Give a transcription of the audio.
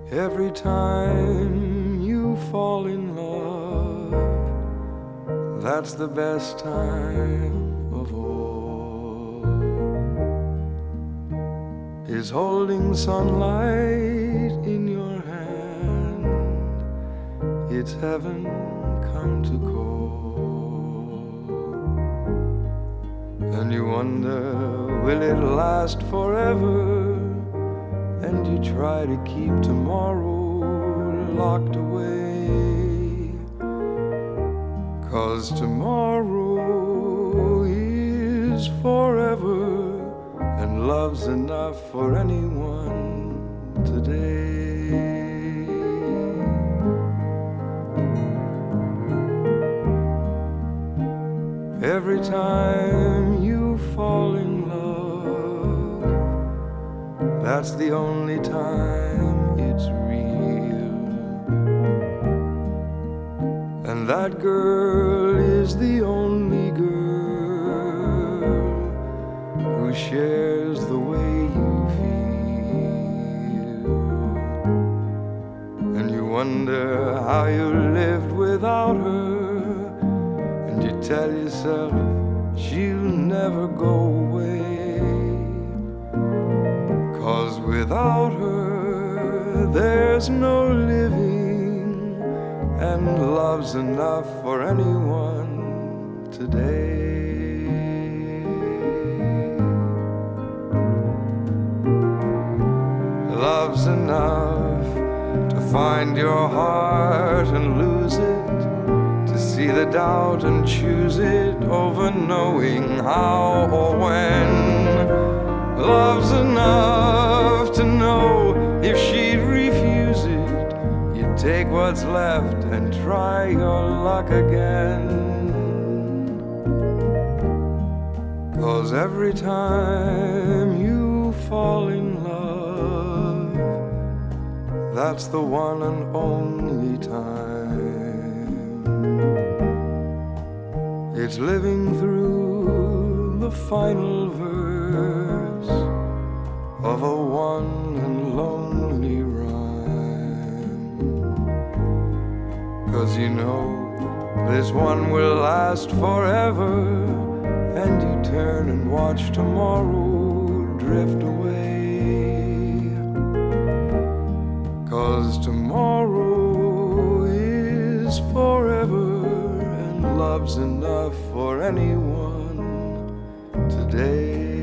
Every time you fall in love, that's the best time of all. Is holding sunlight in your hand, it's heaven come to call. And you wonder, will it last forever? And you try to keep tomorrow locked away, 'cause tomorrow is forever, and love's enough for anyone today. Every time you fall in love, that's the only time it's real. And that girl is the only girl who shares the way you feel. And you wonder how you lived without her, and you tell yourself she'll never go away. 'Cause without her, there's no living, and love's enough for anyone today. Love's enough to find your heart and lose it, to see the doubt and choose it over knowing how or when. Love's enough to know if she'd refuse it, you'd take what's left and try your luck again. 'Cause every time you fall in love, that's the one and only time. It's living through the final verse of a one and lonely rhyme. 'Cause you know this one will last forever, and you turn and watch tomorrow drift away. 'Cause tomorrow is forever, and love's enough for anyone today.